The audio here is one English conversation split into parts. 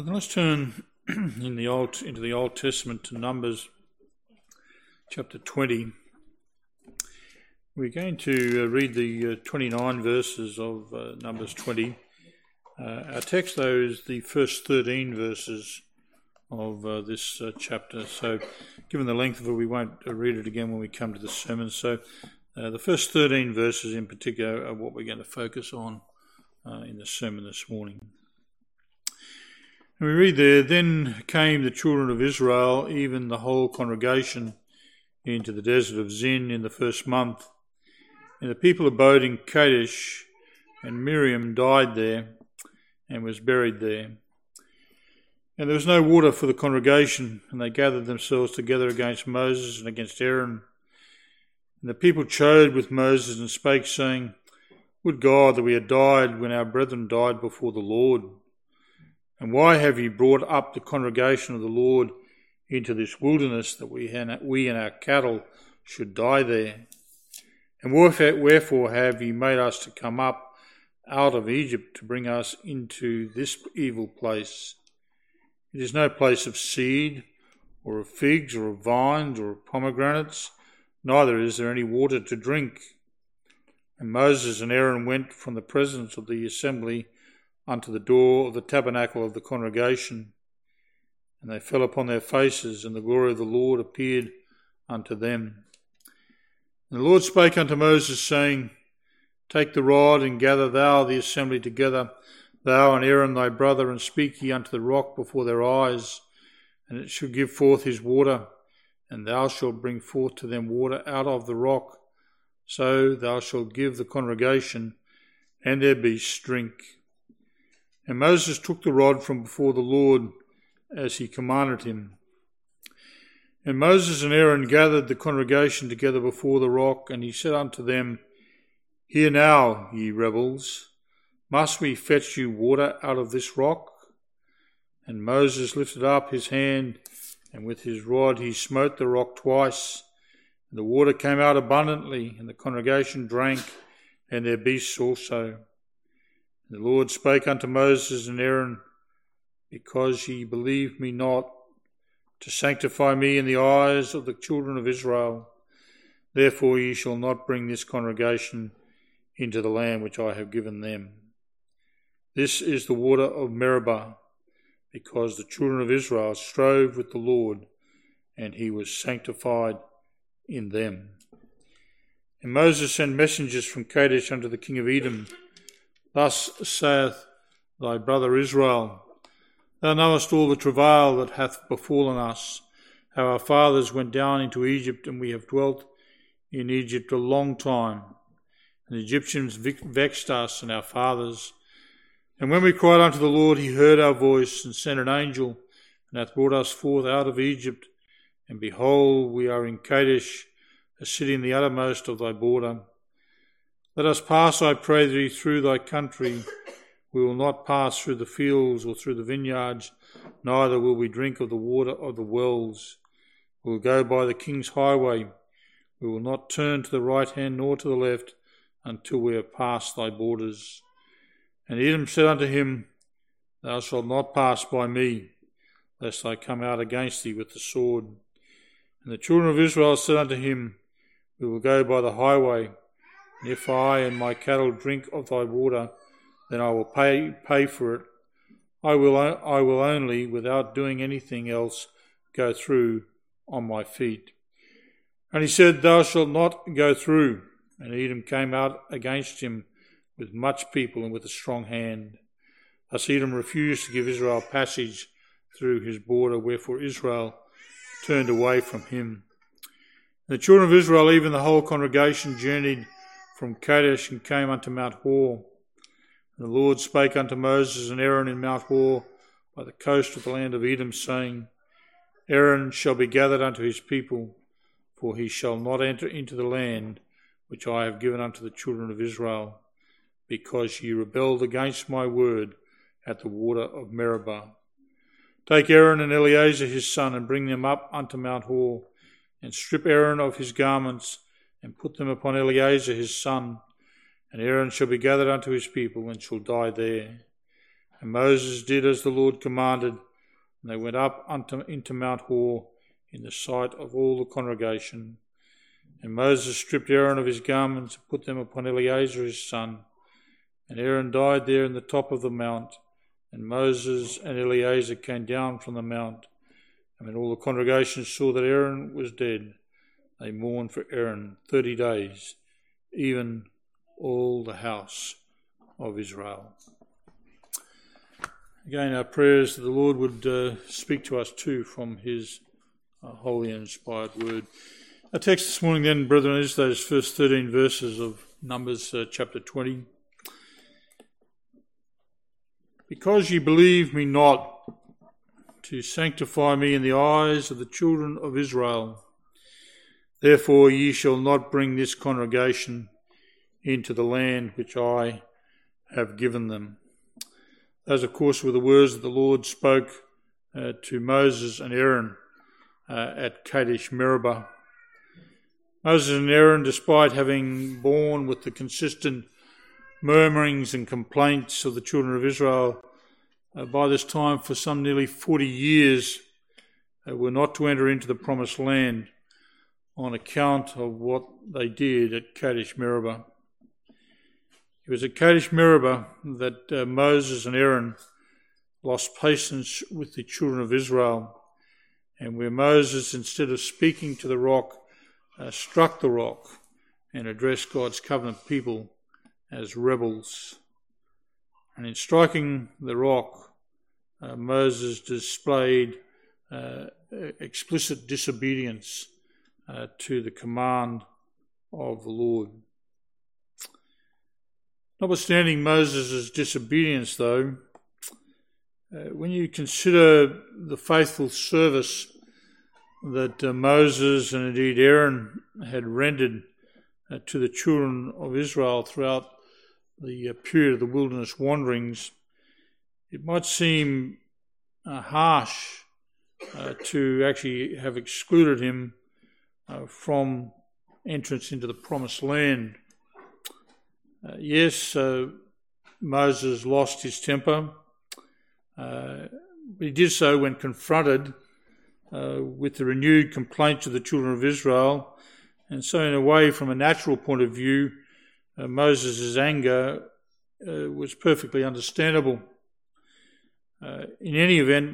Let's turn into the Old Testament to Numbers chapter 20. We're going to read the 29 verses of Numbers 20. Our text, though, is the first 13 verses of this chapter. So, given the length of it, we won't read it again when we come to the sermon. So, the first 13 verses in particular are what we're going to focus on in the sermon this morning. And we read there, "Then came the children of Israel, even the whole congregation, into the desert of Zin in the first month. And the people abode in Kadesh, and Miriam died there and was buried there. And there was no water for the congregation, and they gathered themselves together against Moses and against Aaron. And the people chode with Moses and spake, saying, Would God that we had died when our brethren died before the Lord. And why have ye brought up the congregation of the Lord into this wilderness, that we and our cattle should die there? And wherefore have ye made us to come up out of Egypt to bring us into this evil place? It is no place of seed, or of figs, or of vines, or of pomegranates, neither is there any water to drink. And Moses and Aaron went from the presence of the assembly unto the door of the tabernacle of the congregation. And they fell upon their faces, and the glory of the Lord appeared unto them. And the Lord spake unto Moses, saying, Take the rod, and gather thou the assembly together, thou and Aaron thy brother, and speak ye unto the rock before their eyes, and it shall give forth his water, and thou shalt bring forth to them water out of the rock. So thou shalt give the congregation and their beasts drink. And Moses took the rod from before the Lord, as he commanded him. And Moses and Aaron gathered the congregation together before the rock, and he said unto them, Hear now, ye rebels, must we fetch you water out of this rock? And Moses lifted up his hand, and with his rod he smote the rock twice, and the water came out abundantly, and the congregation drank, and their beasts also. And the Lord spake unto Moses and Aaron, Because ye believed me not, to sanctify me in the eyes of the children of Israel, therefore ye shall not bring this congregation into the land which I have given them. This is the water of Meribah, because the children of Israel strove with the Lord, and he was sanctified in them. And Moses sent messengers from Kadesh unto the king of Edom. Thus saith thy brother Israel, Thou knowest all the travail that hath befallen us, how our fathers went down into Egypt, and we have dwelt in Egypt a long time. And the Egyptians vexed us and our fathers. And when we cried unto the Lord, he heard our voice, and sent an angel, and hath brought us forth out of Egypt. And behold, we are in Kadesh, a city in the uttermost of thy border. Let us pass, I pray thee, through thy country. We will not pass through the fields or through the vineyards, neither will we drink of the water of the wells. We will go by the king's highway. We will not turn to the right hand nor to the left, until we have passed thy borders. And Edom said unto him, Thou shalt not pass by me, lest I come out against thee with the sword. And the children of Israel said unto him, We will go by the highway, and if I and my cattle drink of thy water, then I will pay for it. I will only, without doing anything else, go through on my feet. And he said, Thou shalt not go through. And Edom came out against him with much people and with a strong hand. Thus Edom refused to give Israel passage through his border, wherefore Israel turned away from him. And the children of Israel, even the whole congregation, journeyed from Kadesh and came unto Mount Hor. And the Lord spake unto Moses and Aaron in Mount Hor by the coast of the land of Edom, saying, Aaron shall be gathered unto his people, for he shall not enter into the land which I have given unto the children of Israel, because ye rebelled against my word at the water of Meribah. Take Aaron and Eleazar his son, and bring them up unto Mount Hor, and strip Aaron of his garments, and put them upon Eleazar his son. And Aaron shall be gathered unto his people, and shall die there. And Moses did as the Lord commanded, and they went up into Mount Hor in the sight of all the congregation. And Moses stripped Aaron of his garments and put them upon Eleazar his son. And Aaron died there in the top of the mount. And Moses and Eleazar came down from the mount. And when all the congregation saw that Aaron was dead, they mourned for Aaron 30 days, even all the house of Israel. Again, our prayers that the Lord would speak to us too from his holy and inspired word. Our text this morning then, brethren, is those first 13 verses of Numbers chapter 20. Because ye believe me not to sanctify me in the eyes of the children of Israel, therefore ye shall not bring this congregation into the land which I have given them. Those, of course, were the words that the Lord spoke to Moses and Aaron at Kadesh Meribah. Moses and Aaron, despite having borne with the consistent murmurings and complaints of the children of Israel, by this time for some nearly 40 years, were not to enter into the promised land on account of what they did at Kadesh Meribah. It was at Kadesh Meribah that Moses and Aaron lost patience with the children of Israel, and where Moses, instead of speaking to the rock, struck the rock and addressed God's covenant people as rebels. And in striking the rock, Moses displayed explicit disobedience to the command of the Lord. Notwithstanding Moses' disobedience, though, when you consider the faithful service that Moses and indeed Aaron had rendered to the children of Israel throughout the period of the wilderness wanderings, it might seem harsh to actually have excluded him from entrance into the promised land. Yes, Moses lost his temper, but he did so when confronted with the renewed complaints of the children of Israel, and so in a way, from a natural point of view, Moses' anger was perfectly understandable. In any event,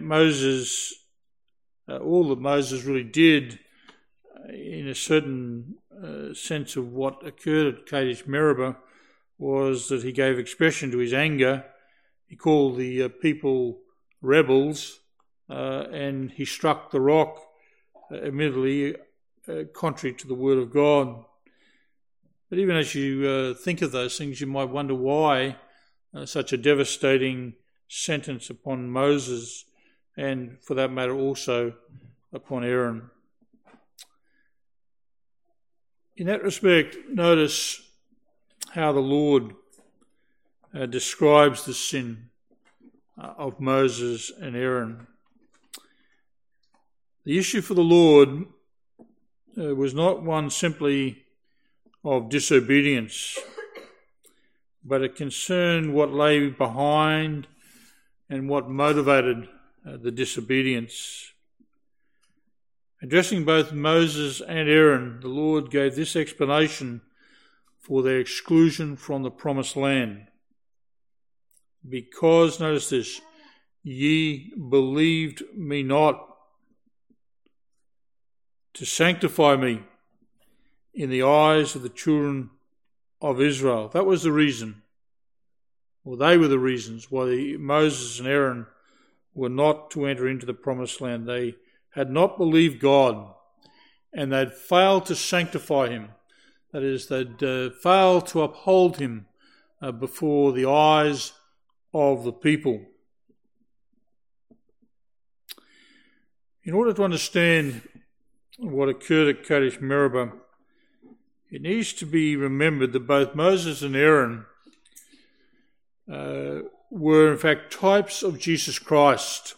all that Moses really did, in a certain sense of what occurred at Kadesh Meribah, was that he gave expression to his anger. He called the people rebels, and he struck the rock, admittedly contrary to the word of God. But even as you think of those things, you might wonder why such a devastating sentence upon Moses, and for that matter also upon Aaron. In that respect, notice how the Lord describes the sin of Moses and Aaron. The issue for the Lord was not one simply of disobedience, but it concerned what lay behind and what motivated the disobedience. Addressing both Moses and Aaron, the Lord gave this explanation for their exclusion from the promised land. Because, notice this, ye believed me not to sanctify me in the eyes of the children of Israel. That was the reason, or they were the reasons why Moses and Aaron were not to enter into the promised land. They had not believed God, and they'd failed to sanctify him. That is, they'd failed to uphold him before the eyes of the people. In order to understand what occurred at Kadesh Meribah, it needs to be remembered that both Moses and Aaron were in fact types of Jesus Christ.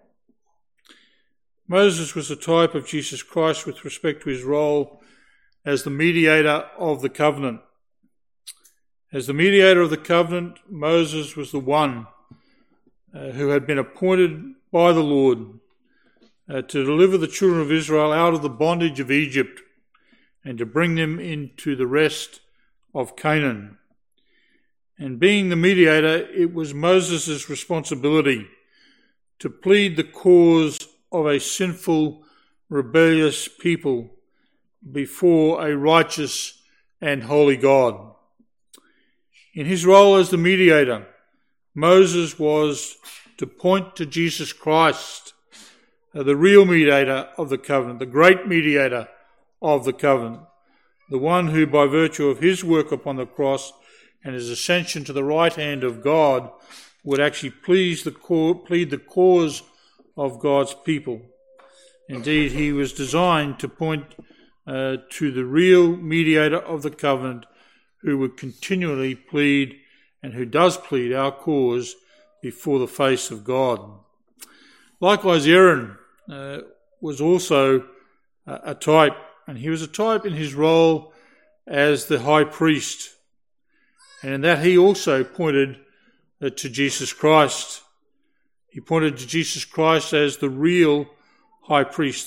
Moses was a type of Jesus Christ with respect to his role as the mediator of the covenant. As the mediator of the covenant, Moses was the one who had been appointed by the Lord to deliver the children of Israel out of the bondage of Egypt and to bring them into the rest of Canaan. And being the mediator, it was Moses' responsibility to plead the cause of a sinful, rebellious people before a righteous and holy God. In his role as the mediator, Moses was to point to Jesus Christ, the real mediator of the covenant, the great mediator of the covenant, the one who, by virtue of his work upon the cross and his ascension to the right hand of God, would actually plead the cause of God's people. Indeed, he was designed to point to the real mediator of the covenant, who would continually plead and who does plead our cause before the face of God. Likewise, Aaron was also a type, and he was a type in his role as the high priest, and in that he also pointed to Jesus Christ. He pointed to Jesus Christ as the real high priest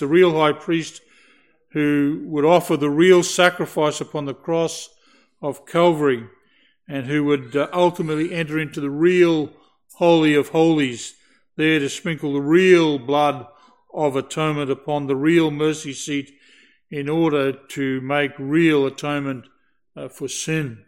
who would offer the real sacrifice upon the cross of Calvary, and who would ultimately enter into the real Holy of Holies, there to sprinkle the real blood of atonement upon the real mercy seat in order to make real atonement for sin.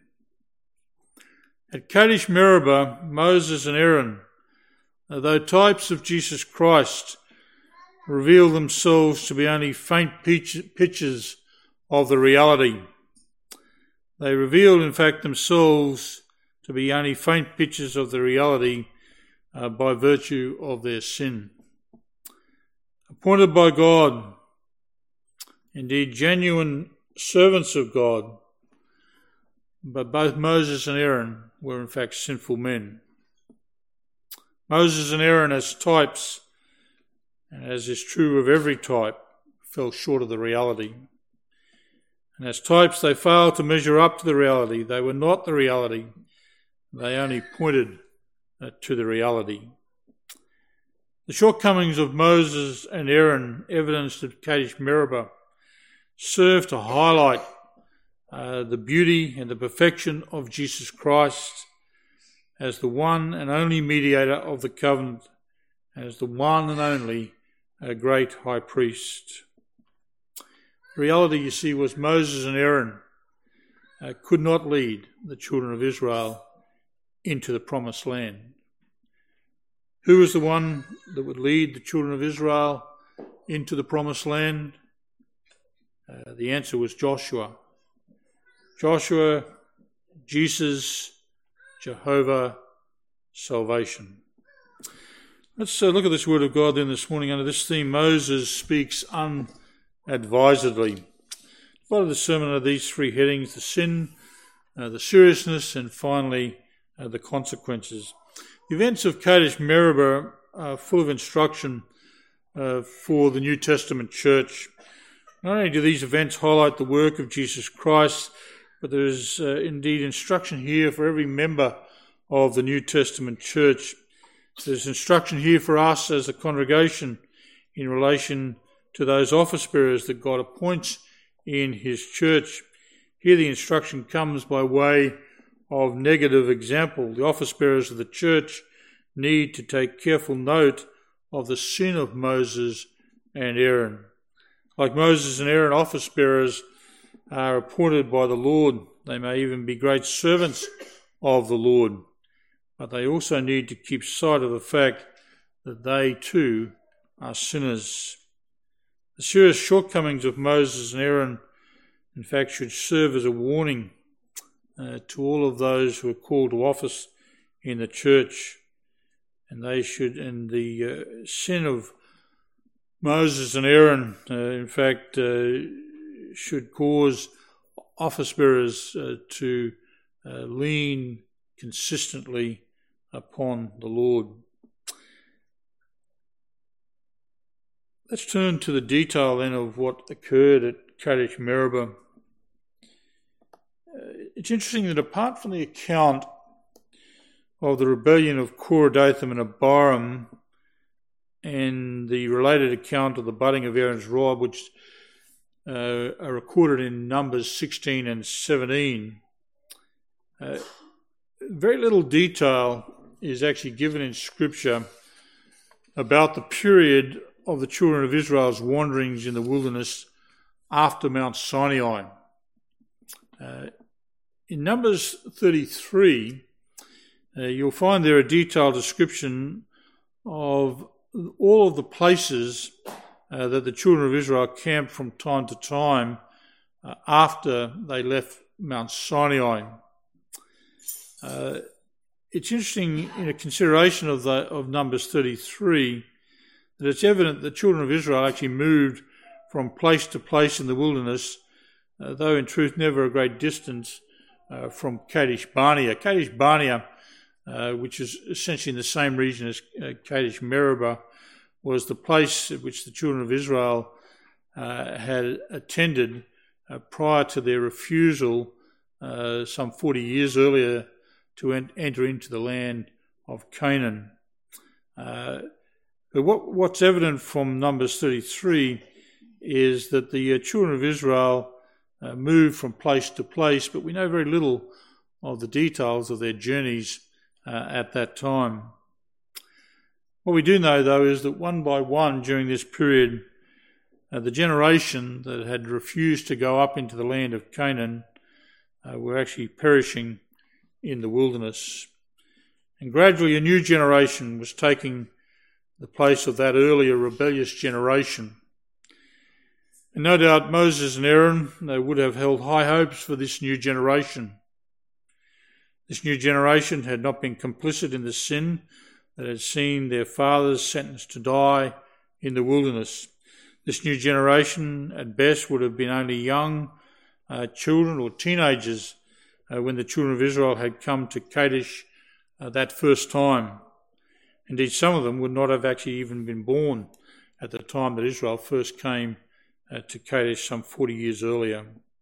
At Kadesh Meribah, Moses and Aaron, though types of Jesus Christ, reveal themselves to be only faint pictures of the reality. They revealed, in fact, themselves to be only faint pictures of the reality by virtue of their sin. Appointed by God, indeed genuine servants of God, but both Moses and Aaron were in fact sinful men. Moses and Aaron as types, and as is true of every type, fell short of the reality. And as types, they failed to measure up to the reality. They were not the reality. They only pointed to the reality. The shortcomings of Moses and Aaron, evidenced at Kadesh Meribah, serve to highlight the beauty and the perfection of Jesus Christ as the one and only mediator of the covenant, as the one and only great high priest. The reality, you see, was Moses and Aaron could not lead the children of Israel into the promised land. Who was the one that would lead the children of Israel into the promised land? The answer was Joshua. Joshua, Jesus, Jehovah, salvation. Let's look at this word of God then this morning. Under this theme, Moses speaks unadvisedly. Part of the sermon are these three headings: the sin, the seriousness, and finally the consequences. The events of Kadesh Meribah are full of instruction for the New Testament church. Not only do these events highlight the work of Jesus Christ, but there is indeed instruction here for every member of the New Testament church. There's instruction here for us as a congregation in relation to those office bearers that God appoints in his church. Here the instruction comes by way of negative example. The office bearers of the church need to take careful note of the sin of Moses and Aaron. Like Moses and Aaron, office bearers are appointed by the Lord. They may even be great servants of the Lord, but they also need to keep sight of the fact that they too are sinners. The serious shortcomings of Moses and Aaron, in fact, should serve as a warning to all of those who are called to office in the church. And the sin of Moses and Aaron, in fact, should cause office bearers to lean consistently upon the Lord. Let's turn to the detail then of what occurred at Kadesh Meribah. It's interesting that apart from the account of the rebellion of Korah, Dathan and Abiram, and the related account of the budding of Aaron's rod, which are recorded in Numbers 16 and 17. Very little detail is actually given in Scripture about the period of the children of Israel's wanderings in the wilderness after Mount Sinai. In Numbers 33, you'll find there a detailed description of all of the places that the children of Israel camped from time to time after they left Mount Sinai. It's interesting in a consideration of Numbers 33 that it's evident the children of Israel actually moved from place to place in the wilderness, though in truth never a great distance from Kadesh Barnea. Kadesh Barnea, which is essentially in the same region as Kadesh Meribah, was the place at which the children of Israel had attended prior to their refusal some 40 years earlier to enter into the land of Canaan. But what's evident from Numbers 33 is that the children of Israel moved from place to place, but we know very little of the details of their journeys at that time. What we do know, though, is that one by one during this period, the generation that had refused to go up into the land of Canaan were actually perishing in the wilderness. And gradually a new generation was taking the place of that earlier rebellious generation. And no doubt Moses and Aaron, they would have held high hopes for this new generation. This new generation had not been complicit in the sin that had seen their fathers sentenced to die in the wilderness. This new generation, at best, would have been only young children or teenagers when the children of Israel had come to Kadesh that first time. Indeed, some of them would not have actually even been born at the time that Israel first came to Kadesh some 40 years earlier.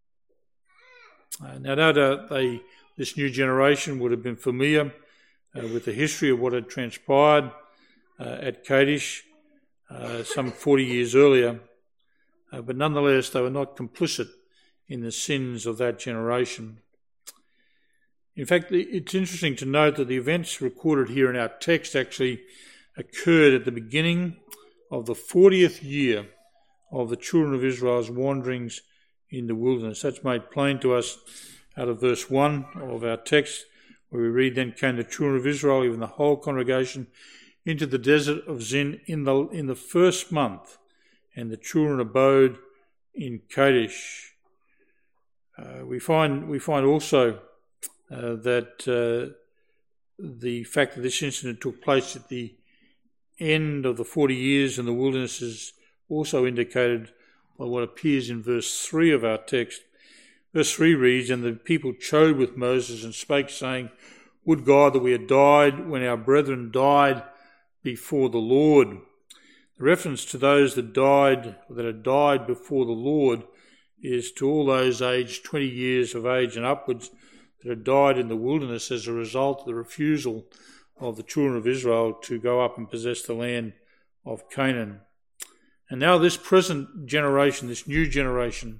Now, no doubt this new generation would have been familiar with the history of what had transpired at Kadesh some 40 years earlier, but nonetheless they were not complicit in the sins of that generation. In fact, it's interesting to note that the events recorded here in our text actually occurred at the beginning of the 40th year of the children of Israel's wanderings in the wilderness. That's made plain to us out of verse 1 of our text, where we read, "Then came the children of Israel, even the whole congregation, into the desert of Zin in the first month, and the children abode in Kadesh." We find also that the fact that this incident took place at the end of the 40 years in the wilderness is also indicated by what appears in verse 3 of our text. Verse 3 reads, "And the people chode with Moses and spake, saying, Would God that we had died when our brethren died before the Lord." The reference to those that had died before the Lord is to all those aged 20 years of age and upwards that had died in the wilderness as a result of the refusal of the children of Israel to go up and possess the land of Canaan. And now this present generation, this new generation,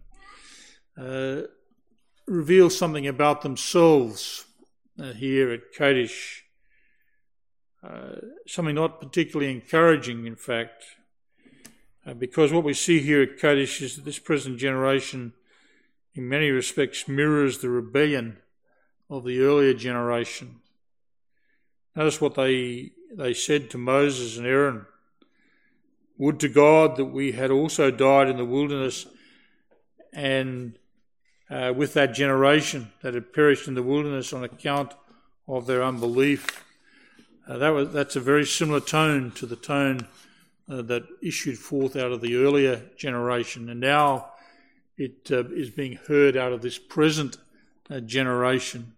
reveals something about themselves here at Kadesh, something not particularly encouraging, in fact, because what we see here at Kadesh is that this present generation in many respects mirrors the rebellion of the earlier generation. Notice what they said to Moses and Aaron. "Would to God that we had also died in the wilderness and with that generation that had perished in the wilderness on account of their unbelief." That's a very similar tone to the tone that issued forth out of the earlier generation, and now it is being heard out of this present generation.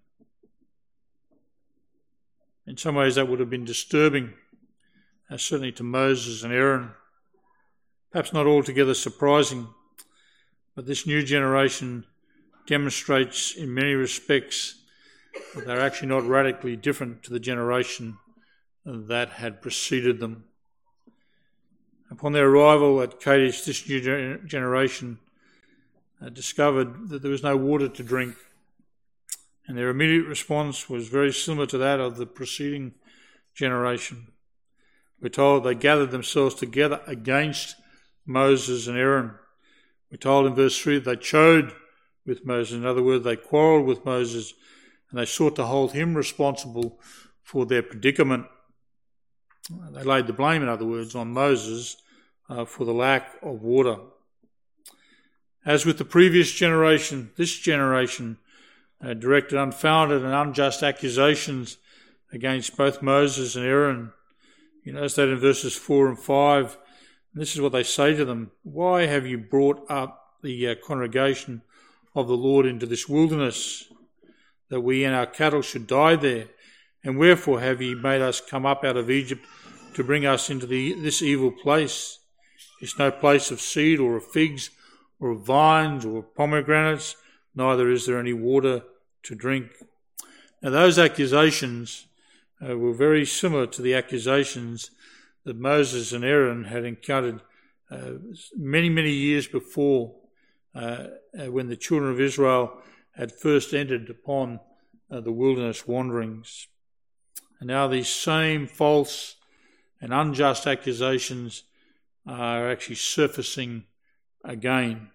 In some ways that would have been disturbing, certainly to Moses and Aaron. Perhaps not altogether surprising, but this new generation demonstrates in many respects but they're actually not radically different to the generation that had preceded them. Upon their arrival at Kadesh, this new generation discovered that there was no water to drink, and their immediate response was very similar to that of the preceding generation. We're told they gathered themselves together against Moses and Aaron. We're told in verse 3 that they chode with Moses. In other words, they quarrelled with Moses, and they sought to hold him responsible for their predicament. They laid the blame, in other words, on Moses for the lack of water. As with the previous generation, this generation directed unfounded and unjust accusations against both Moses and Aaron. You notice that in verses 4 and 5. And this is what they say to them. Why have you brought up the congregation of the Lord into this wilderness, that we and our cattle should die there? And wherefore have ye made us come up out of Egypt to bring us into this evil place? It's no place of seed or of figs or of vines or of pomegranates, neither is there any water to drink. Now those accusations were very similar to the accusations that Moses and Aaron had encountered many, many years before when the children of Israel had first entered upon the wilderness wanderings. And now these same false and unjust accusations are actually surfacing again.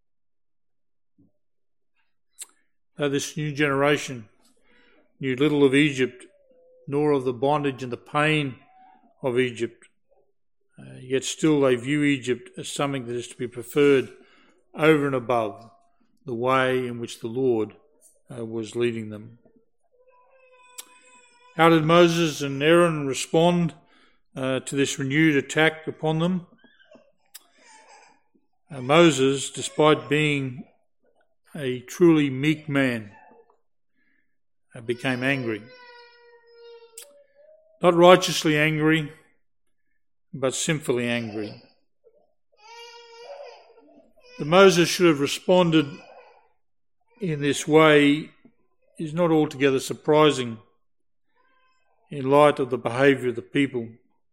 Though this new generation knew little of Egypt, nor of the bondage and the pain of Egypt, yet still they view Egypt as something that is to be preferred over and above the way in which the Lord was leading them. How did Moses and Aaron respond to this renewed attack upon them? Moses, despite being a truly meek man, became angry. Not righteously angry, but sinfully angry. That Moses should have responded in this way is not altogether surprising in light of the behaviour of the people.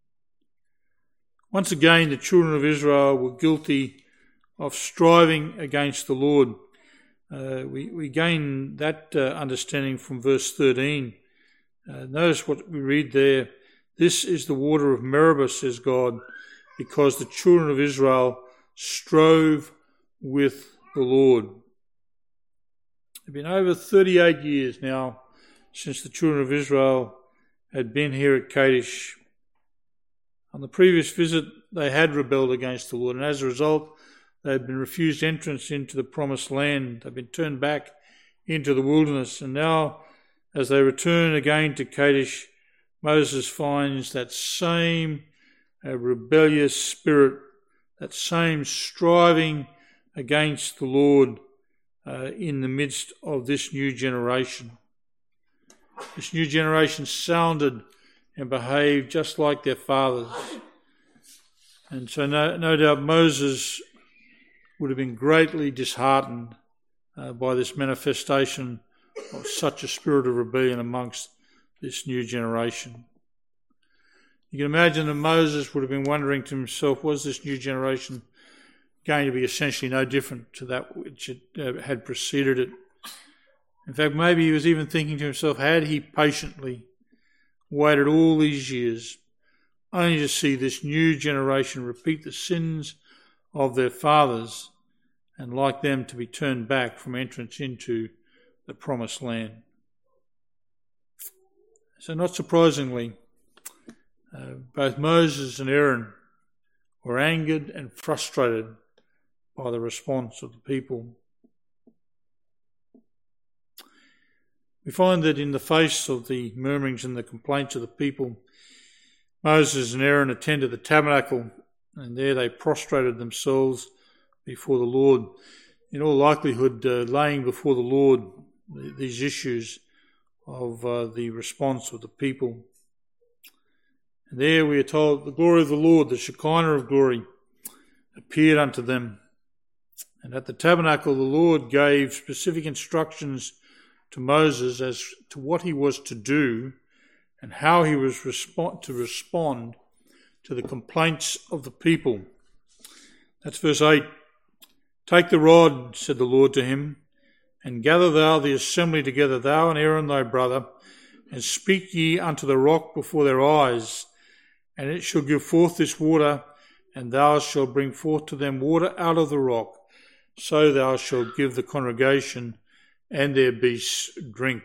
Once again, the children of Israel were guilty of striving against the Lord. We gain that understanding from verse 13. Notice what we read there. This is the water of Meribah, says God, because the children of Israel strove with the Lord. It's been over 38 years now since the children of Israel had been here at Kadesh. On the previous visit, they had rebelled against the Lord, and as a result, they had been refused entrance into the promised land. They'd been turned back into the wilderness, and now, as they return again to Kadesh, Moses finds that same rebellious spirit, that same striving against the Lord in the midst of this new generation. This new generation sounded and behaved just like their fathers. And so no doubt Moses would have been greatly disheartened by this manifestation of such a spirit of rebellion amongst this new generation. You can imagine that Moses would have been wondering to himself, was this new generation going to be essentially no different to that which had preceded it? In fact, maybe he was even thinking to himself, had he patiently waited all these years only to see this new generation repeat the sins of their fathers and like them to be turned back from entrance into the promised land. So not surprisingly, both Moses and Aaron were angered and frustrated by the response of the people. We find that in the face of the murmurings and the complaints of the people, Moses and Aaron attended the tabernacle, and there they prostrated themselves before the Lord, in all likelihood laying before the Lord these issues of the response of the people. And there we are told the glory of the Lord, the Shekinah of glory, appeared unto them. And at the tabernacle the Lord gave specific instructions to Moses as to what he was to do and how he was to respond to the complaints of the people. That's verse 8. "Take the rod," said the Lord to him, "and gather thou the assembly together, thou and Aaron thy brother, and speak ye unto the rock before their eyes, and it shall give forth this water, and thou shalt bring forth to them water out of the rock. So thou shalt give the congregation and their beasts drink."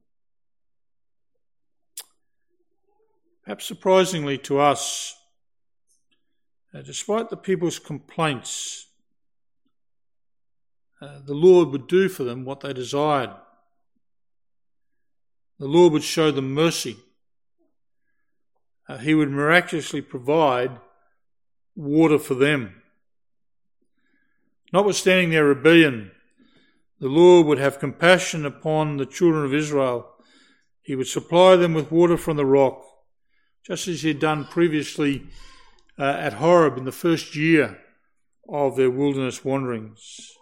Perhaps surprisingly to us, despite the people's complaints, the Lord would do for them what they desired. The Lord would show them mercy. He would miraculously provide water for them. Notwithstanding their rebellion, the Lord would have compassion upon the children of Israel. He would supply them with water from the rock, just as he had done previously at Horeb in the first year of their wilderness wanderings.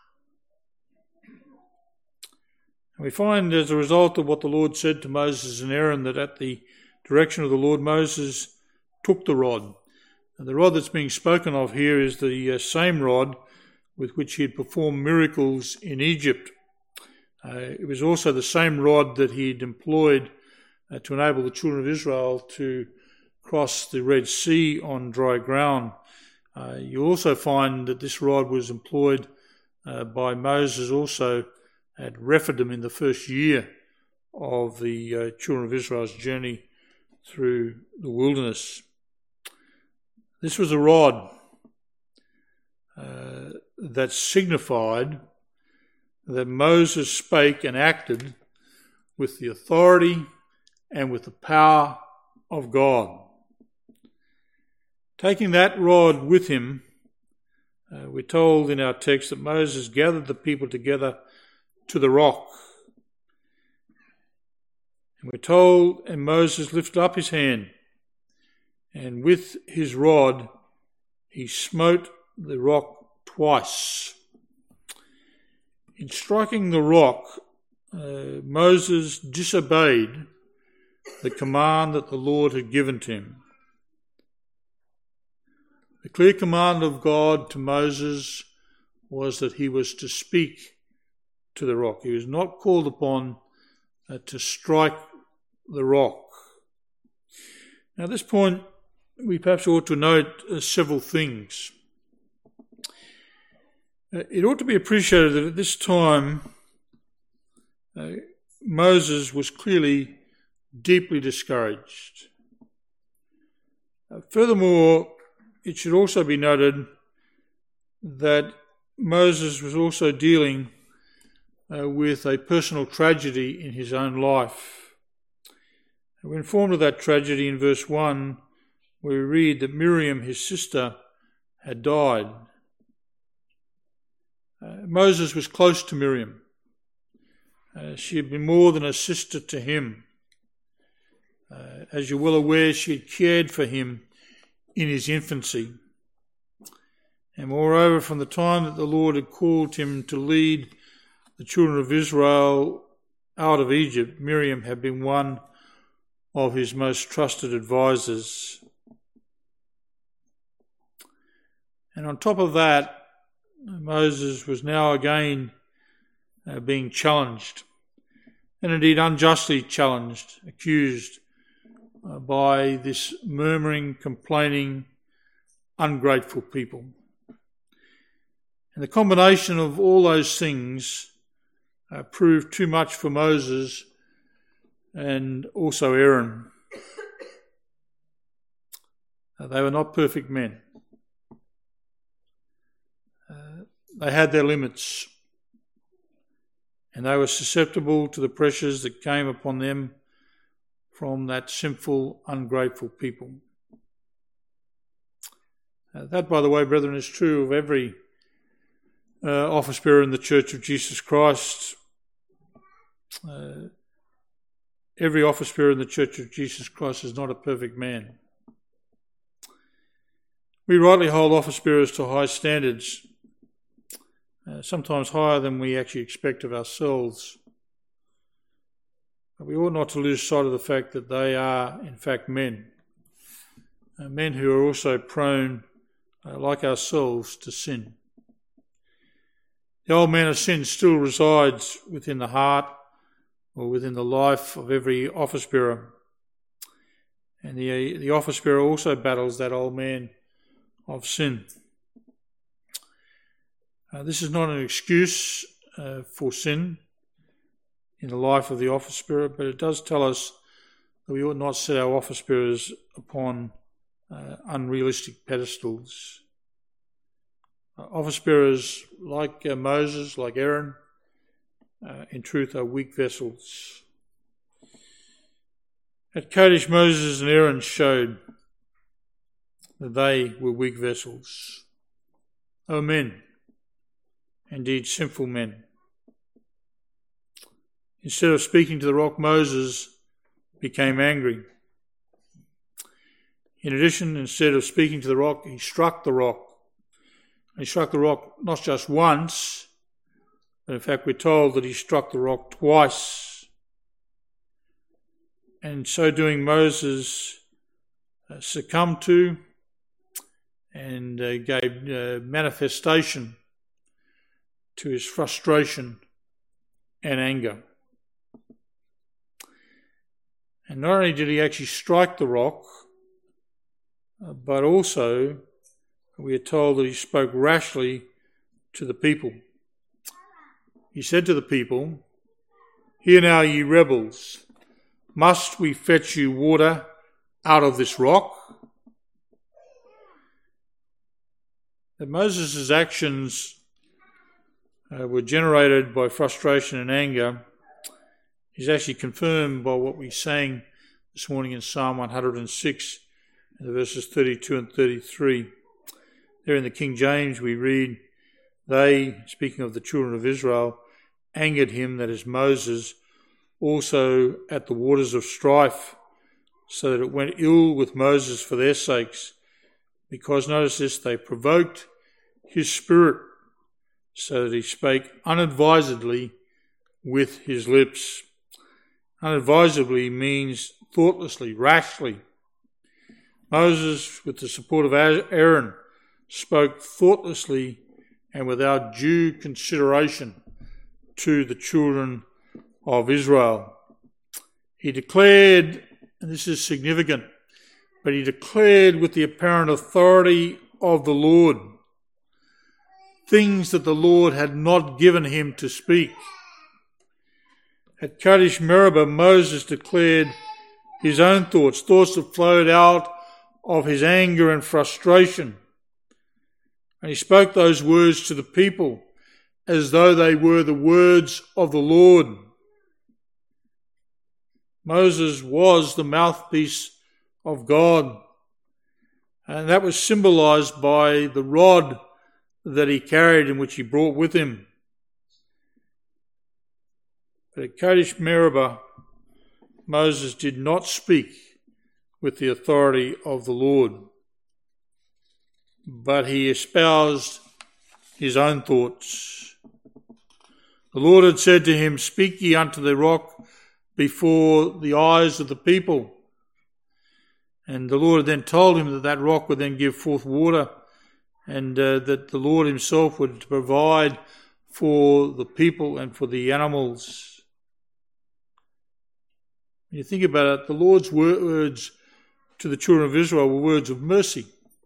And we find as a result of what the Lord said to Moses and Aaron that at the direction of the Lord, Moses took the rod. And the rod that's being spoken of here is the same rod with which he had performed miracles in Egypt. It was also the same rod that he had employed to enable the children of Israel to cross the Red Sea on dry ground. You also find that this rod was employed by Moses also at Rephidim in the first year of the children of Israel's journey through the wilderness. This was a rod that signified that Moses spake and acted with the authority and with the power of God. Taking that rod with him, we're told in our text that Moses gathered the people together to the rock. And we're told, and Moses lifted up his hand, and with his rod he smote the rock twice. In striking the rock, Moses disobeyed the command that the Lord had given to him. The clear command of God to Moses was that he was to speak to the rock. He was not called upon to strike the rock. Now, at this point, we perhaps ought to note several things. It ought to be appreciated that at this time, Moses was clearly deeply discouraged. Furthermore, it should also be noted that Moses was also dealing with a personal tragedy in his own life. We're informed of that tragedy in verse 1, where we read that Miriam, his sister, had died. Moses was close to Miriam. She had been more than a sister to him. As you're well aware, she had cared for him in his infancy. And moreover, from the time that the Lord had called him to lead the children of Israel out of Egypt, Miriam had been one of his most trusted advisors. And on top of that, Moses was now again being challenged, and indeed unjustly challenged, accused by this murmuring, complaining, ungrateful people. And the combination of all those things proved too much for Moses and also Aaron. They were not perfect men. They had their limits, and they were susceptible to the pressures that came upon them from that sinful, ungrateful people. That, by the way, brethren, is true of every office bearer in the Church of Jesus Christ. Every office bearer in the Church of Jesus Christ is not a perfect man. We rightly hold office bearers to high standards, sometimes higher than we actually expect of ourselves. But we ought not to lose sight of the fact that they are, in fact, men. Men who are also prone, like ourselves, to sin. The old man of sin still resides within the heart or within the life of every office bearer. And the office bearer also battles that old man of sin. This is not an excuse for sin in the life of the office bearer, but it does tell us that we ought not set our office bearers upon unrealistic pedestals. Office bearers like Moses, like Aaron, in truth are weak vessels. At Kadesh, Moses and Aaron showed that they were weak vessels. They were men, indeed sinful men. Instead of speaking to the rock, Moses became angry. In addition, instead of speaking to the rock, he struck the rock. He struck the rock not just once, but in fact we're told that he struck the rock twice. And so doing, Moses succumbed to and gave manifestation to his frustration and anger. And not only did he actually strike the rock, but also we are told that he spoke rashly to the people. He said to the people, "Hear now, ye rebels, must we fetch you water out of this rock?" That Moses' actions were generated by frustration and anger is actually confirmed by what we sang this morning in Psalm 106, in the verses 32 and 33. There in the King James we read, "They," speaking of the children of Israel, "angered him," that is Moses, "also at the waters of strife, so that it went ill with Moses for their sakes, because," notice this, "they provoked his spirit, so that he spake unadvisedly with his lips." Unadvisedly means thoughtlessly, rashly. Moses, with the support of Aaron, spoke thoughtlessly and without due consideration to the children of Israel. He declared, and this is significant, but he declared with the apparent authority of the Lord things that the Lord had not given him to speak. At Kadesh Meribah, Moses declared his own thoughts that flowed out of his anger and frustration. And he spoke those words to the people as though they were the words of the Lord. Moses was the mouthpiece of God, and that was symbolized by the rod that he carried and which he brought with him. But at Kadesh Meribah, Moses did not speak with the authority of the Lord, but he espoused his own thoughts. The Lord had said to him, "Speak ye unto the rock before the eyes of the people." And the Lord had then told him that that rock would then give forth water, and that the Lord himself would provide for the people and for the animals. When you think about it, the Lord's words to the children of Israel were words of mercy.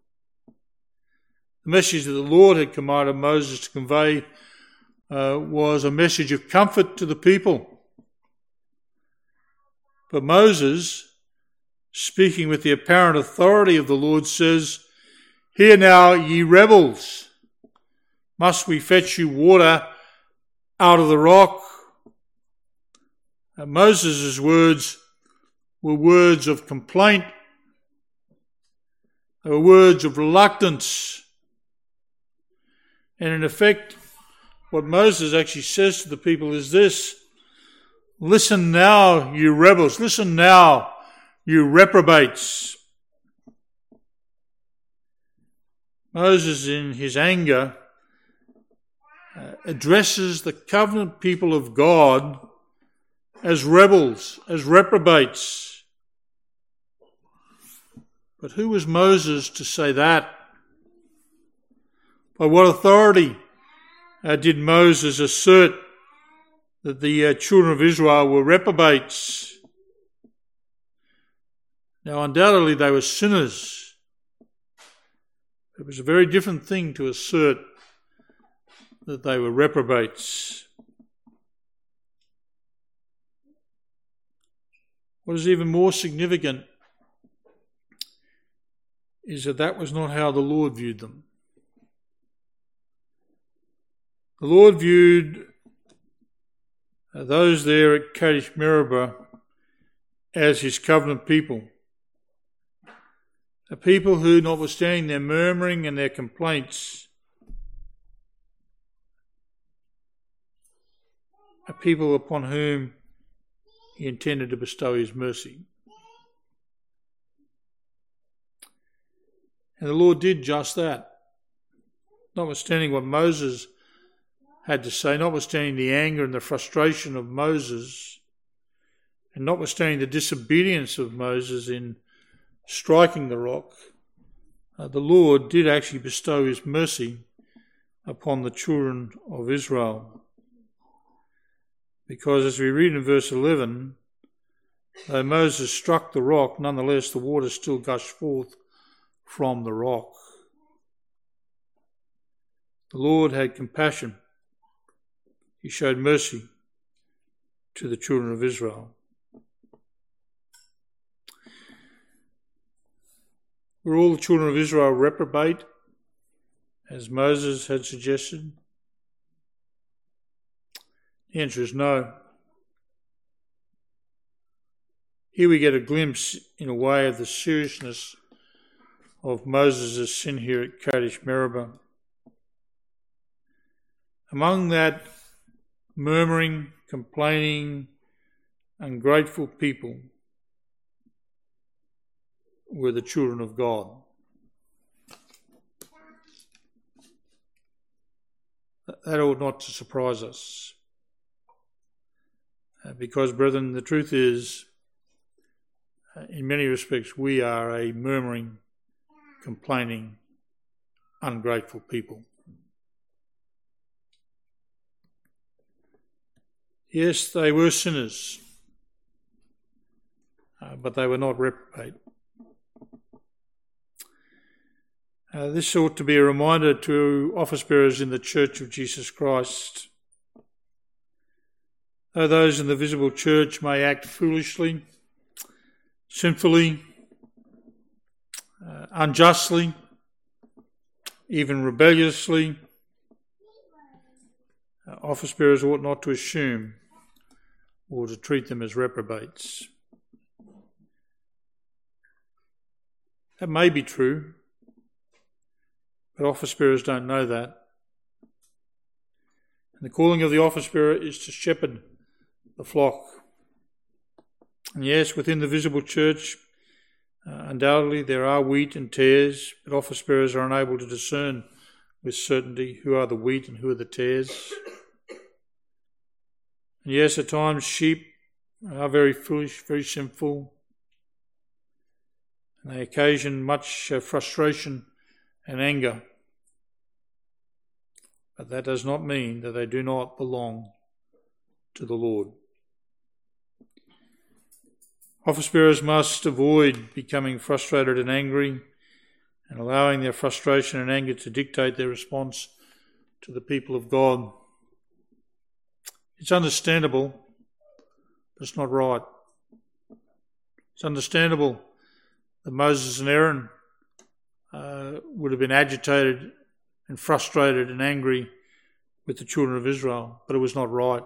The message that the Lord had commanded Moses to convey was a message of comfort to the people. But Moses, speaking with the apparent authority of the Lord, says, "Hear now, ye rebels, must we fetch you water out of the rock?" Moses' words were words of complaint. They were words of reluctance. And in effect, what Moses actually says to the people is this: "Listen now, you rebels. Listen now, you reprobates." Moses, in his anger, addresses the covenant people of God as rebels, as reprobates. But who was Moses to say that? By what authority did Moses assert that the children of Israel were reprobates? Now, undoubtedly, they were sinners. It was a very different thing to assert that they were reprobates. What is even more significant is that that was not how the Lord viewed them. The Lord viewed those there at Kadesh Meribah as his covenant people, a people who, notwithstanding their murmuring and their complaints, a people upon whom he intended to bestow his mercy. And the Lord did just that. Notwithstanding what Moses had to say, notwithstanding the anger and the frustration of Moses, and notwithstanding the disobedience of Moses in striking the rock, the Lord did actually bestow his mercy upon the children of Israel. Because as we read in verse 11, though Moses struck the rock, nonetheless the water still gushed forth from the rock. The Lord had compassion. He showed mercy to the children of Israel. Were all the children of Israel reprobate, as Moses had suggested? The answer is no. Here we get a glimpse, in a way, of the seriousness of Moses' sin here at Kadesh Meribah. Among that murmuring, complaining, ungrateful people were the children of God. That ought not to surprise us. Because, brethren, the truth is, in many respects, we are a murmuring, complaining, ungrateful people. Yes, they were sinners, but they were not reprobate. This ought to be a reminder to office bearers in the Church of Jesus Christ. Though those in the visible church may act foolishly, sinfully, unjustly, even rebelliously, office bearers ought not to assume or to treat them as reprobates. That may be true, but office bearers don't know that. And the calling of the office bearer is to shepherd the flock. And yes, within the visible church, undoubtedly there are wheat and tares, but office bearers are unable to discern with certainty who are the wheat and who are the tares. And yes, at times sheep are very foolish, very sinful, and they occasion much frustration and anger. But that does not mean that they do not belong to the Lord. Office bearers must avoid becoming frustrated and angry and allowing their frustration and anger to dictate their response to the people of God. It's understandable, but it's not right. It's understandable that Moses and Aaron would have been agitated and frustrated and angry with the children of Israel, but it was not right.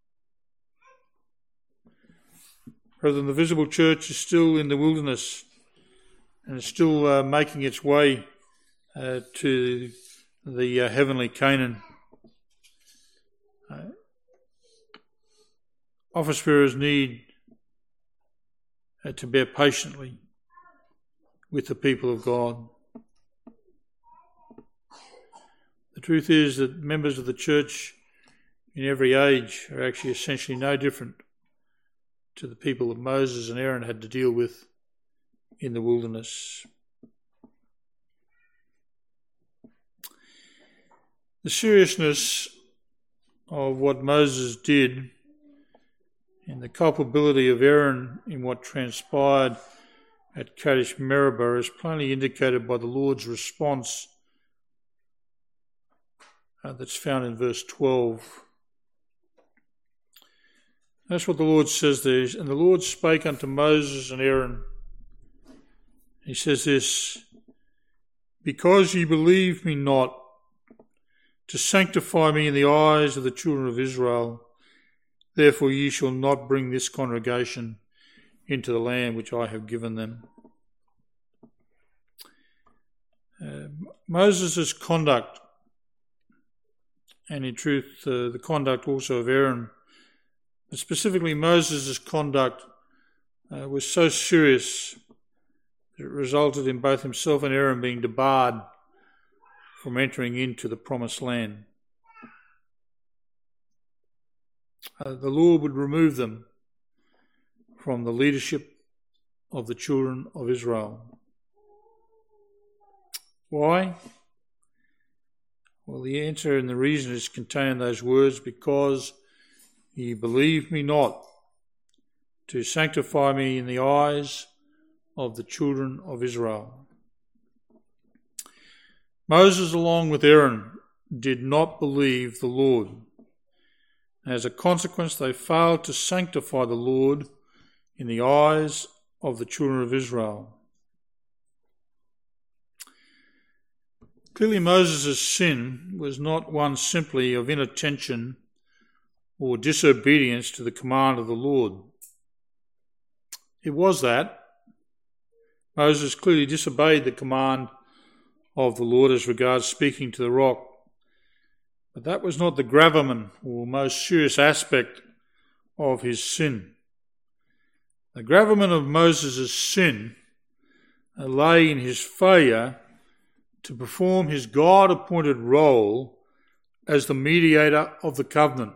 Brethren, the visible church is still in the wilderness and is still making its way to the heavenly Canaan. Office bearers need to bear patiently with the people of God. The truth is that members of the church in every age are actually essentially no different to the people that Moses and Aaron had to deal with in the wilderness. The seriousness of what Moses did and the culpability of Aaron in what transpired at Kadesh Meribah is plainly indicated by the Lord's response that's found in verse 12. That's what the Lord says there. And the Lord spake unto Moses and Aaron. He says this, because ye believe me not, to sanctify me in the eyes of the children of Israel, therefore ye shall not bring this congregation into the land which I have given them. Moses' conduct, and in truth the conduct also of Aaron, but specifically Moses' conduct was so serious that it resulted in both himself and Aaron being debarred from entering into the promised land. The Lord would remove them from the leadership of the children of Israel. Why? Well, the answer and the reason is contained in those words, because ye believe me not, to sanctify me in the eyes of the children of Israel. Moses, along with Aaron, did not believe the Lord. As a consequence, they failed to sanctify the Lord in the eyes of the children of Israel. Clearly, Moses' sin was not one simply of inattention or disobedience to the command of the Lord. It was that. Moses clearly disobeyed the command of the Lord as regards speaking to the rock. But that was not the gravamen or most serious aspect of his sin. The gravamen of Moses' sin lay in his failure to perform his God-appointed role as the mediator of the covenant.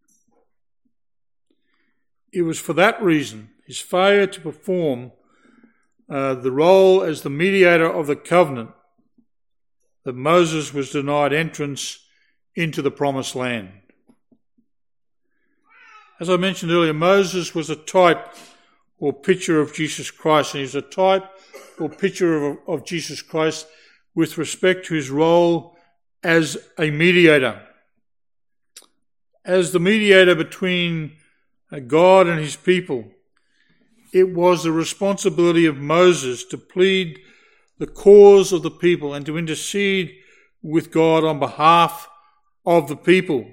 It was for that reason, his failure to perform the role as the mediator of the covenant, that Moses was denied entrance into the promised land. As I mentioned earlier, Moses was a type or picture of Jesus Christ, and he's a type or picture of Jesus Christ with respect to his role as a mediator. As the mediator between God and his people, it was the responsibility of Moses to plead the cause of the people and to intercede with God on behalf of the people.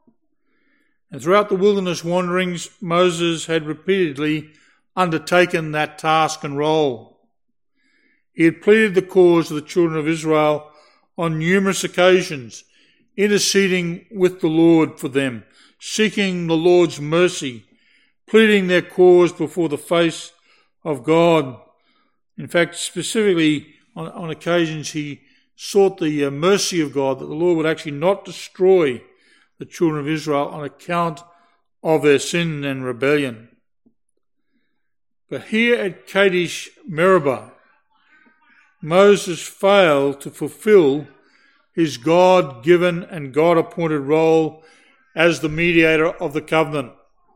And throughout the wilderness wanderings, Moses had repeatedly undertaken that task and role. He had pleaded the cause of the children of Israel on numerous occasions, interceding with the Lord for them, seeking the Lord's mercy, pleading their cause before the face of God. In fact, specifically on occasions he sought the mercy of God, that the Lord would actually not destroy the children of Israel on account of their sin and rebellion. But here at Kadesh Meribah, Moses failed to fulfill his God-given and God-appointed role as the mediator of the covenant.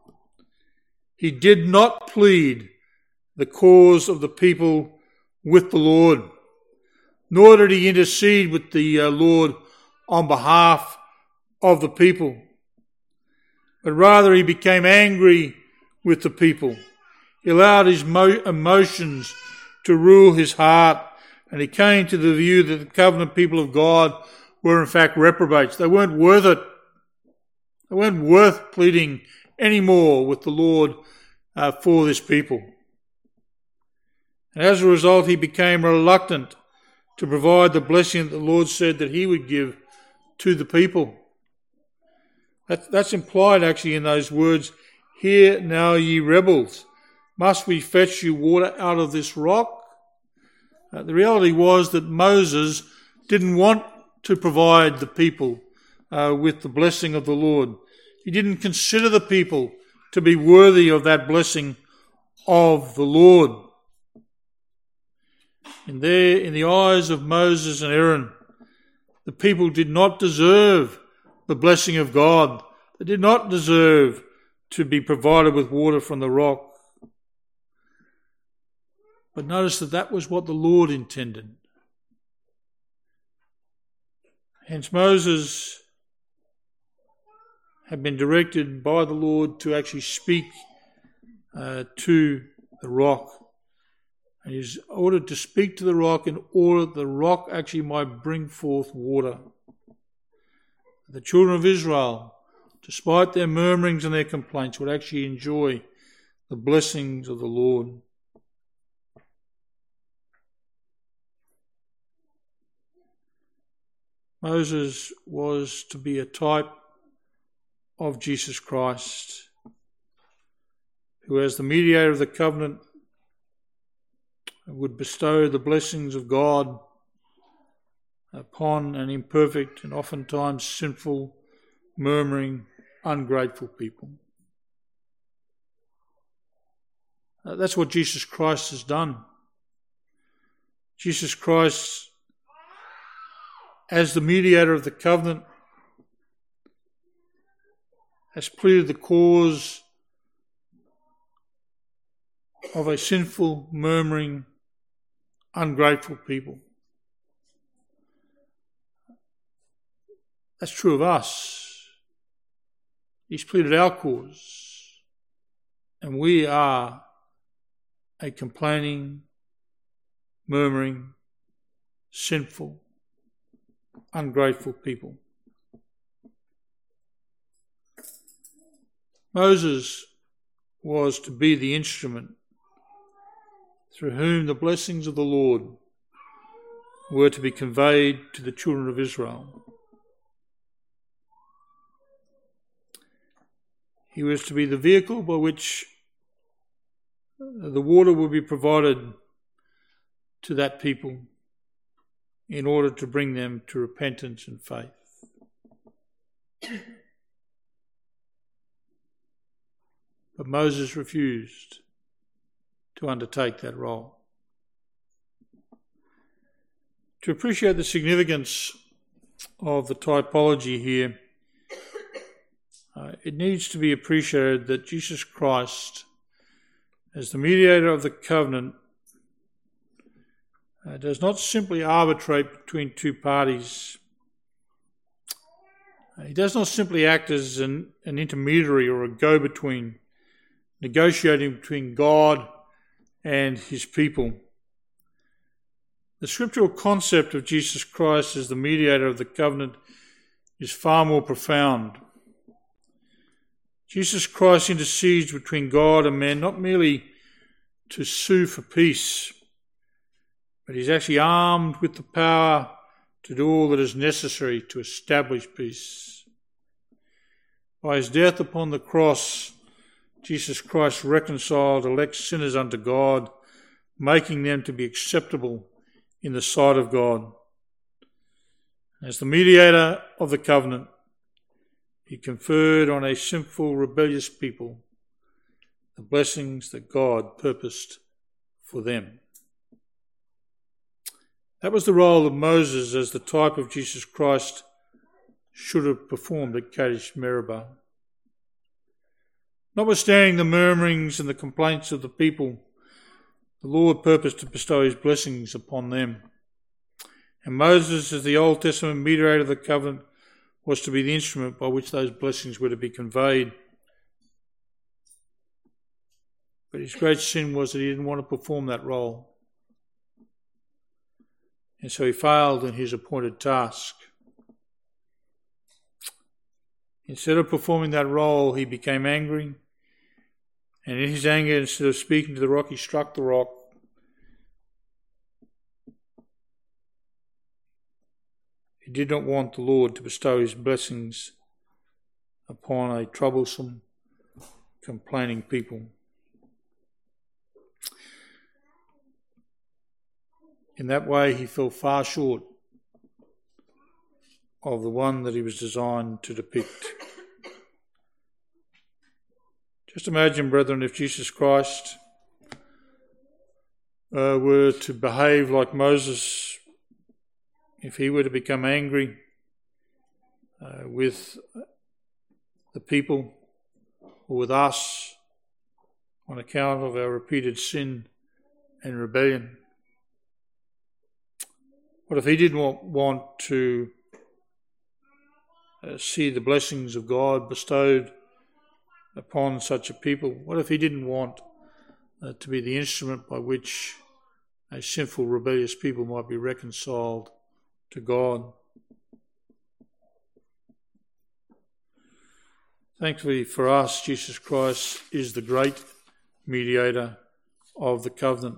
He did not plead the cause of the people with the Lord, nor did he intercede with the Lord on behalf of the people. But rather he became angry with the people. He allowed his emotions to rule his heart, and he came to the view that the covenant people of God were in fact reprobates. They weren't worth it. They weren't worth pleading any more with the Lord for this people. And as a result, he became reluctant to provide the blessing that the Lord said that he would give to the people. That's implied actually in those words, "Hear now, ye rebels, must we fetch you water out of this rock?" The reality was that Moses didn't want to provide the people with the blessing of the Lord. He didn't consider the people to be worthy of that blessing of the Lord. In the eyes of Moses and Aaron, the people did not deserve the blessing of God. They did not deserve to be provided with water from the rock. But notice that was what the Lord intended. Hence Moses had been directed by the Lord to actually speak to the rock. And he was ordered to speak to the rock in order that the rock actually might bring forth water. The children of Israel, despite their murmurings and their complaints, would actually enjoy the blessings of the Lord. Moses was to be a type of Jesus Christ, who as the mediator of the covenant would bestow the blessings of God upon an imperfect and oftentimes sinful, murmuring, ungrateful people. That's what Jesus Christ has done. Jesus Christ, as the mediator of the covenant, has pleaded the cause of a sinful, murmuring, ungrateful people. That's true of us. He's pleaded our cause, and we are a complaining, murmuring, sinful, ungrateful people. Moses was to be the instrument through whom the blessings of the Lord were to be conveyed to the children of Israel. He was to be the vehicle by which the water would be provided to that people in order to bring them to repentance and faith. But Moses refused to undertake that role. To appreciate the significance of the typology here, it needs to be appreciated that Jesus Christ, as the mediator of the covenant, does not simply arbitrate between two parties. He does not simply act as an intermediary or a go-between, negotiating between God and his people. The scriptural concept of Jesus Christ as the mediator of the covenant is far more profound. Jesus Christ intercedes between God and man not merely to sue for peace, but he's actually armed with the power to do all that is necessary to establish peace. By his death upon the cross, Jesus Christ reconciled elect sinners unto God, making them to be acceptable in the sight of God. As the mediator of the covenant, he conferred on a sinful, rebellious people the blessings that God purposed for them. That was the role of Moses as the type of Jesus Christ should have performed at Kadesh Meribah. Notwithstanding the murmurings and the complaints of the people, the Lord purposed to bestow his blessings upon them. And Moses, as the Old Testament mediator of the covenant, was to be the instrument by which those blessings were to be conveyed. But his great sin was that he didn't want to perform that role. And so he failed in his appointed task. Instead of performing that role, he became angry. And in his anger, instead of speaking to the rock, he struck the rock. He did not want the Lord to bestow his blessings upon a troublesome, complaining people. In that way, he fell far short of the one that he was designed to depict. Just imagine, brethren, if Jesus Christ were to behave like Moses, if he were to become angry with the people or with us on account of our repeated sin and rebellion? What if he didn't want to see the blessings of God bestowed upon such a people? What if he didn't want to be the instrument by which a sinful, rebellious people might be reconciled to God? Thankfully for us, Jesus Christ is the great mediator of the covenant.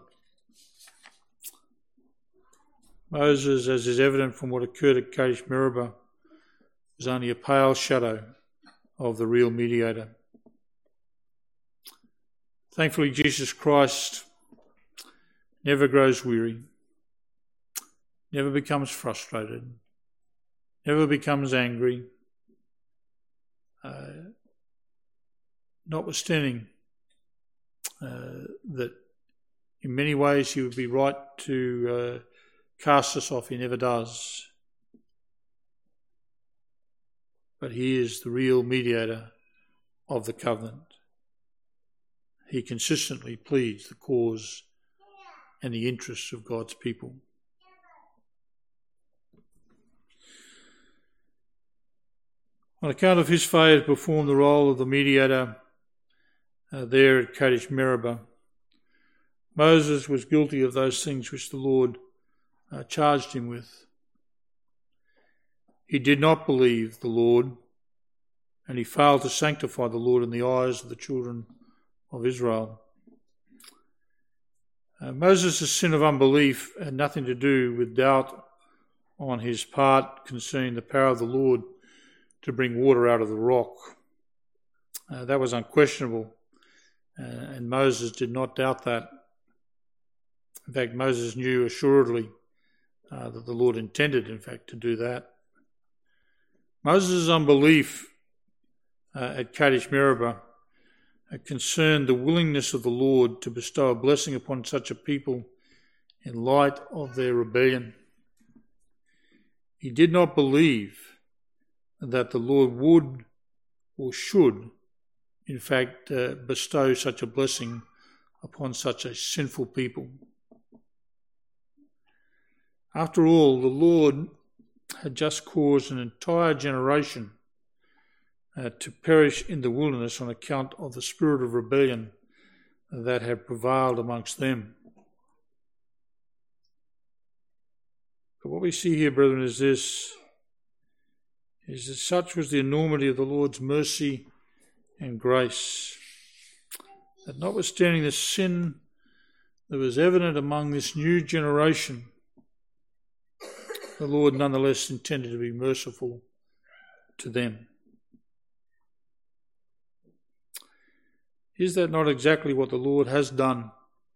Moses, as is evident from what occurred at Kadesh Meribah, was only a pale shadow of the real mediator. Thankfully, Jesus Christ never grows weary, never becomes frustrated, never becomes angry, notwithstanding that in many ways he would be right to cast us off. He never does. But he is the real mediator of the covenant. He consistently pleads the cause and the interests of God's people. On account of his failure to perform the role of the mediator there at Kadesh Meribah, Moses was guilty of those things which the Lord charged him with. He did not believe the Lord, and he failed to sanctify the Lord in the eyes of the children of Israel. Moses' sin of unbelief had nothing to do with doubt on his part concerning the power of the Lord to bring water out of the rock. That was unquestionable, and Moses did not doubt that. In fact, Moses knew assuredly that the Lord intended, in fact, to do that. Moses' unbelief at Kadesh Meribah concerned the willingness of the Lord to bestow a blessing upon such a people in light of their rebellion. He did not believe that the Lord would or should, in fact, bestow such a blessing upon such a sinful people. After all, the Lord had just caused an entire generation to perish in the wilderness on account of the spirit of rebellion that had prevailed amongst them. But what we see here, brethren, is this, is that such was the enormity of the Lord's mercy and grace, that notwithstanding the sin that was evident among this new generation, the Lord nonetheless intended to be merciful to them. Is that not exactly what the Lord has done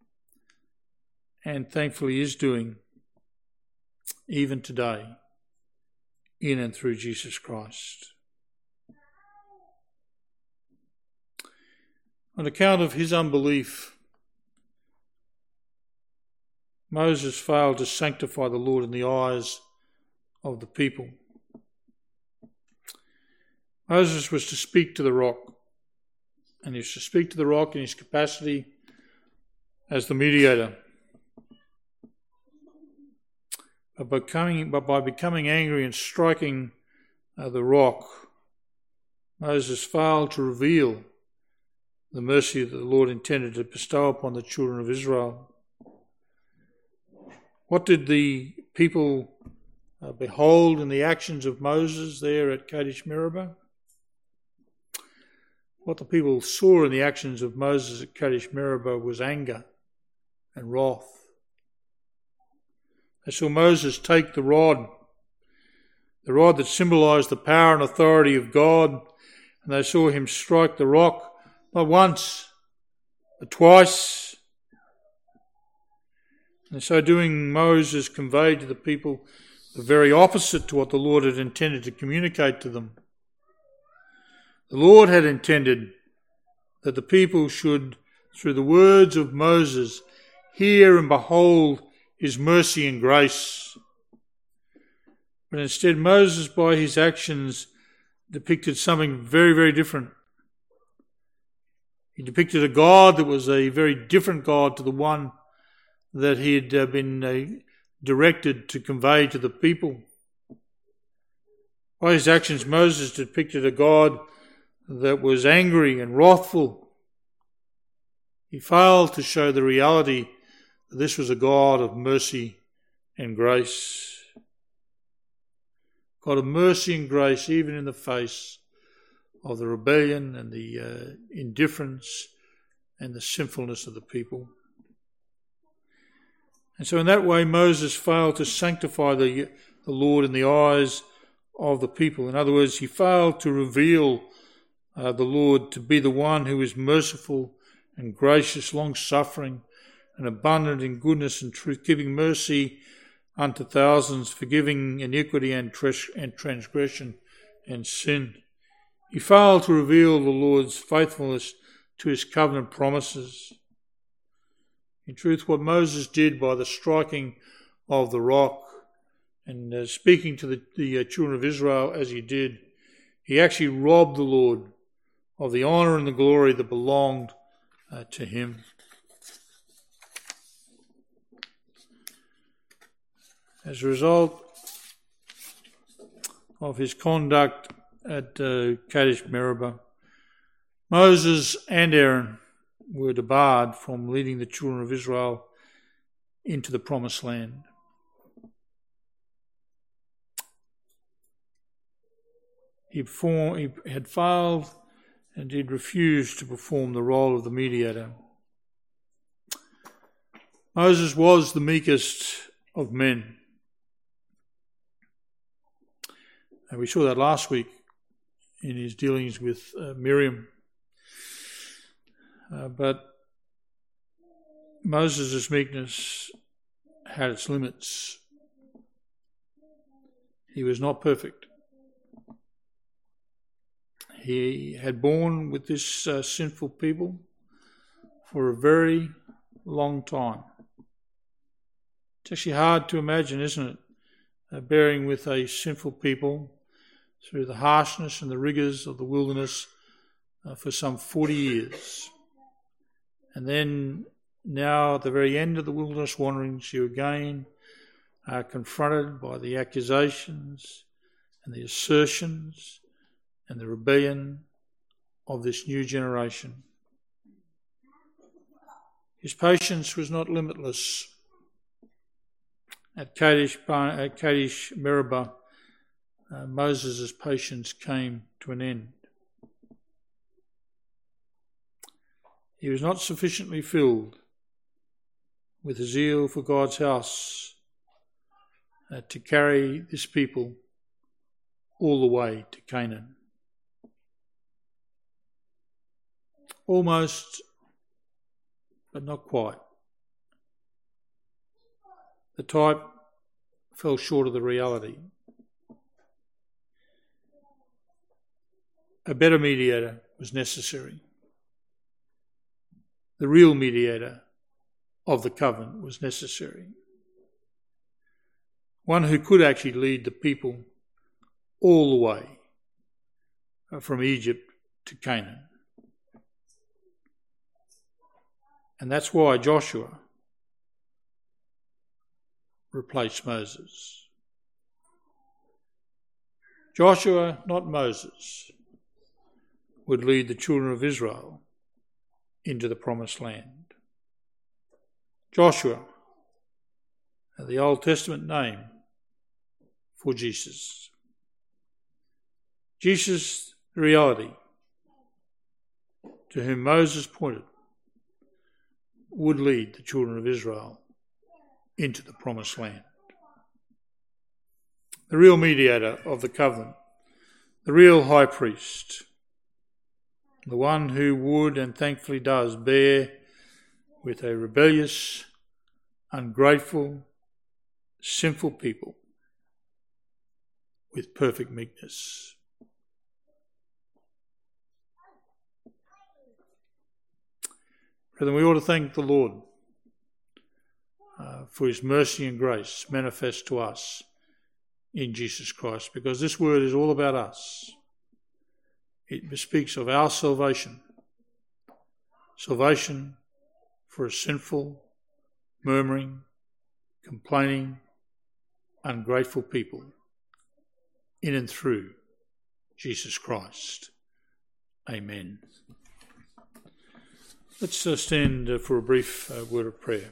and thankfully is doing even today in and through Jesus Christ? On account of his unbelief, Moses failed to sanctify the Lord in the eyes of the people. Moses was to speak to the rock, and he was to speak to the rock in his capacity as the mediator. But by becoming angry and striking the rock, Moses failed to reveal the mercy that the Lord intended to bestow upon the children of Israel. What did the people behold in the actions of Moses there at Kadesh Meribah? What the people saw in the actions of Moses at Kadesh Meribah was anger and wrath. They saw Moses take the rod that symbolised the power and authority of God, and they saw him strike the rock not once, but twice. And so doing, Moses conveyed to the people the very opposite to what the Lord had intended to communicate to them. The Lord had intended that the people should, through the words of Moses, hear and behold his mercy and grace. But instead, Moses, by his actions, depicted something very, very different. He depicted a God that was a very different God to the one that he had been directed to convey to the people. By his actions, Moses depicted a God that was angry and wrathful. He failed to show the reality that this was a God of mercy and grace. God of mercy and grace, even in the face of the rebellion and the indifference and the sinfulness of the people. And so in that way, Moses failed to sanctify the Lord in the eyes of the people. In other words, he failed to reveal the Lord to be the one who is merciful and gracious, long-suffering and abundant in goodness and truth, giving mercy unto thousands, forgiving iniquity and transgression and sin. He failed to reveal the Lord's faithfulness to his covenant promises. In truth, what Moses did by the striking of the rock and speaking to the children of Israel as he did, he actually robbed the Lord of the honour and the glory that belonged to him. As a result of his conduct at Kadesh Meribah, Moses and Aaron were debarred from leading the children of Israel into the promised land. He had failed and did refuse to perform the role of the mediator. Moses was the meekest of men. And we saw that last week in his dealings with Miriam. But Moses' meekness had its limits. He was not perfect. He had borne with this sinful people for a very long time. It's actually hard to imagine, isn't it, bearing with a sinful people through the harshness and the rigours of the wilderness for some 40 years. And then now at the very end of the wilderness wanderings, you again are confronted by the accusations and the assertions and the rebellion of this new generation. His patience was not limitless. At Kadesh Meribah, Moses' patience came to an end. He was not sufficiently filled with a zeal for God's house to carry this people all the way to Canaan. Almost, but not quite. The type fell short of the reality. A better mediator was necessary. The real mediator of the covenant was necessary. One who could actually lead the people all the way from Egypt to Canaan. And that's why Joshua replaced Moses. Joshua, not Moses, would lead the children of Israel into the promised land. Joshua, the Old Testament name for Jesus. Jesus, the reality, to whom Moses pointed, would lead the children of Israel into the promised land. The real mediator of the covenant, the real high priest, the one who would and thankfully does bear with a rebellious, ungrateful, sinful people with perfect meekness. Brethren, we ought to thank the Lord for his mercy and grace manifest to us in Jesus Christ, because this word is all about us. It speaks of our salvation. Salvation for a sinful, murmuring, complaining, ungrateful people in and through Jesus Christ. Amen. Let's stand for a brief word of prayer.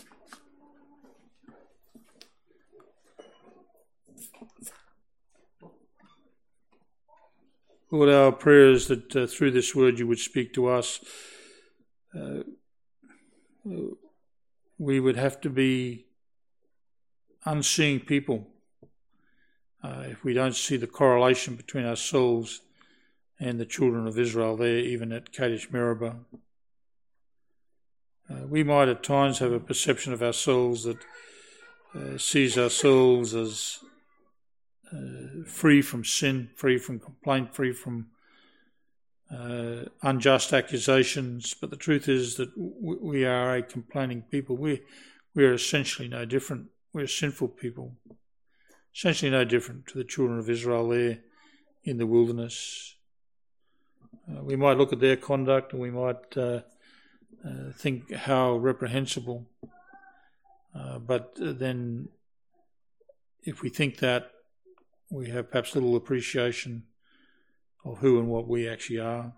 Lord, our prayer is that through this word you would speak to us. We would have to be unseeing people if we don't see the correlation between ourselves and the children of Israel there, even at Kadesh Meribah. We might at times have a perception of ourselves that sees ourselves as free from sin, free from complaint, free from unjust accusations. But the truth is that we are a complaining people. We are essentially no different. We're sinful people, essentially no different to the children of Israel there in the wilderness. We might look at their conduct and we might think how reprehensible. But then if we think that, we have perhaps little appreciation of who and what we actually are.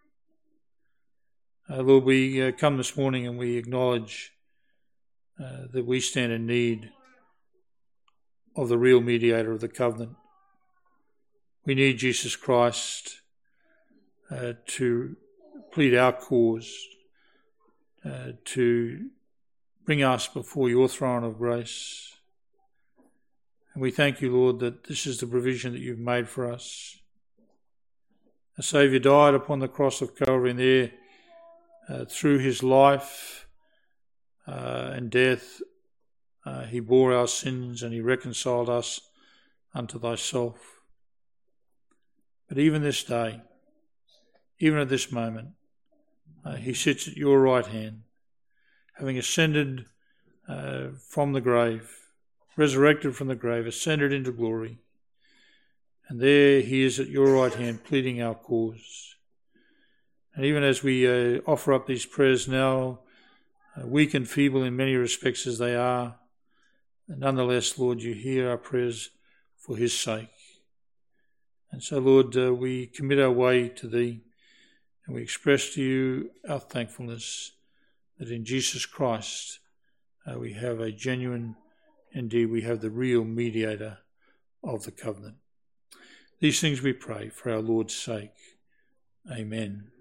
Lord, we come this morning and we acknowledge that we stand in need of the real mediator of the covenant. We need Jesus Christ to plead our cause, to bring us before your throne of grace. And we thank you, Lord, that this is the provision that you've made for us. The Saviour died upon the cross of Calvary, and there, through his life and death, he bore our sins and he reconciled us unto thyself. But even this day, even at this moment, he sits at your right hand, having ascended from the grave, resurrected from the grave, ascended into glory. And there he is at your right hand pleading our cause. And even as we offer up these prayers now, weak and feeble in many respects as they are, nonetheless, Lord, you hear our prayers for his sake. And so, Lord, we commit our way to thee, and we express to you our thankfulness that in Jesus Christ we have a genuine, indeed we have the real mediator of the covenant. These things we pray for our Lord's sake. Amen.